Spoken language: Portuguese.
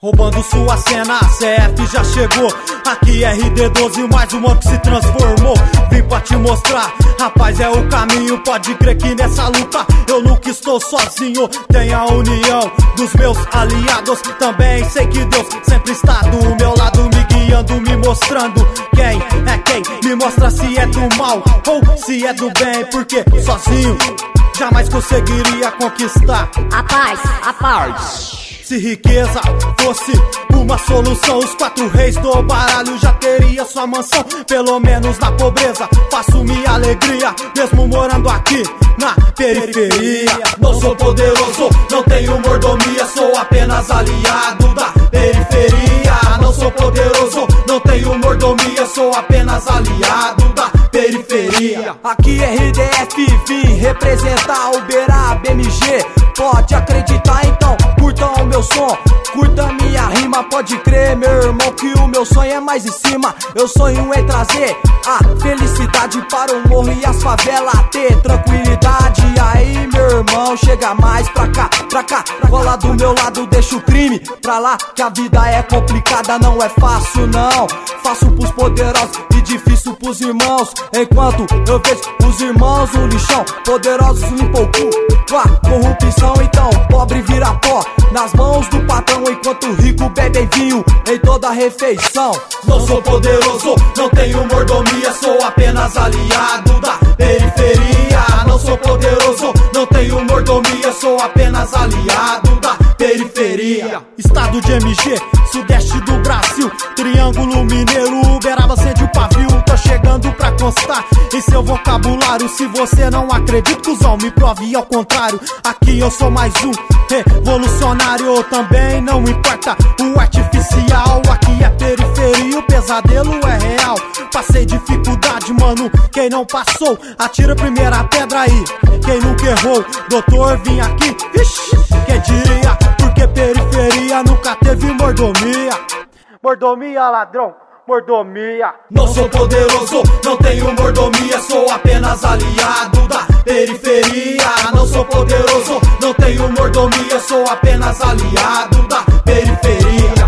Roubando sua cena, a CF já chegou. Aqui RD12, mais um ano que se transformou. Vim pra te mostrar, rapaz, é o caminho. Pode crer que nessa luta eu nunca estou sozinho. Tem a união dos meus aliados. Também sei que Deus sempre está do meu lado, me guiando, me mostrando quem é quem. Me mostra se é do mal ou se é do bem, porque sozinho jamais conseguiria conquistar a paz. Se riqueza fosse uma solução, os 4 reis do baralho já teria sua mansão. Pelo menos na pobreza faço minha alegria, mesmo morando aqui na periferia. Não sou poderoso, não tenho mordomia, sou apenas aliado da periferia. Não sou poderoso, não tenho mordomia, sou apenas aliado da periferia. Aqui RDF, vim representar o Beira BMG. Pode acreditar então, curtam o meu som, curta minha rima. Pode crer, meu irmão, que o meu sonho é mais em cima. Eu sonho em trazer a felicidade para o morro e as favelas, ter tranquilidade. Aí, meu irmão, chega mais pra cá. Cola do meu lado, deixa o crime pra lá, que a vida é complicada, não é fácil não. Fácil pros poderosos e difícil pros irmãos. Enquanto eu vejo os irmãos no lixão, poderosos limpam o cu com a corrupção. Então pobre vira pó nas mãos do patrão, enquanto o rico bebe vinho em toda refeição. Não sou poderoso, não tenho mordomia, sou apenas aliado da periferia. Não sou poderoso, não tenho mordomia, sou apenas aliado da periferia. Estado de MG, sudeste do Brasil, Triângulo Mineiro, Uberaba acende o pavio. Tô chegando pra constar em seu vocabulário. Se você não acredita, cuzão, me prove ao contrário. Aqui eu sou mais um revolucionário, também não importa o artificial. Aqui é periferia, o pesadelo é real. Passei dificuldade, mano, quem não passou, atira a primeira pedra aí. Quem nunca errou, doutor, vim aqui, vixi, quem diria, porque periferia nunca teve mordomia. Mordomia, ladrão, mordomia. Não sou poderoso, não tenho mordomia, sou apenas aliado da periferia. Não sou poderoso, não tenho mordomia, sou apenas aliado da periferia.